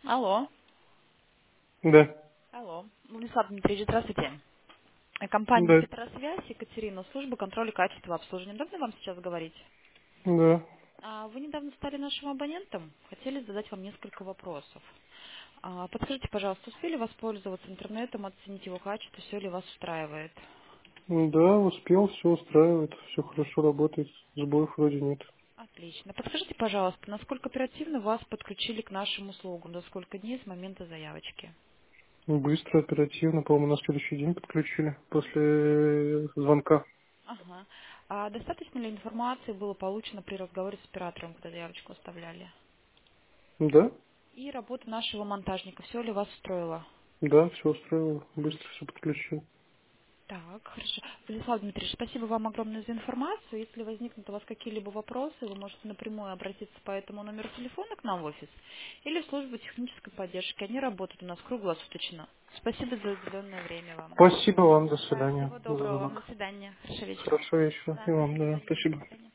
Алло. Да, Алло. Владислав Дмитриевич, здравствуйте. Компания да, Петросвязь, Екатерина, служба контроля качества обслуживания. Удобно вам сейчас говорить? да. Вы недавно стали нашим абонентом. Хотели задать вам несколько вопросов. Подскажите, пожалуйста, успели воспользоваться интернетом, оценить его качество, все ли вас устраивает? Да, успел, все устраивает, все хорошо работает, сбоев вроде нет. Отлично. Подскажите, пожалуйста, насколько оперативно вас подключили к нашим услугам? За сколько дней с момента заявочки? Быстро, оперативно, по-моему, на следующий день подключили после звонка. Ага. Достаточно ли информации было получено при разговоре с оператором, когда заявочку оставляли? Да, И работа нашего монтажника. Все ли вас устроило? да, все устраивало, быстро все подключил. Так, хорошо. Владислав Дмитриевич, спасибо вам огромное за информацию. Если возникнут у вас какие-либо вопросы, вы можете напрямую обратиться по этому номеру телефона к нам в офис или в службу технической поддержки. Они работают у нас круглосуточно. Спасибо за уделенное время вам. Спасибо вам, до Да, свидания всего за доброго вам. До звонок. свидания. Хорошего вечера. Хорошего вечера. И Да, до вам, да, свидания. До спасибо. свидания.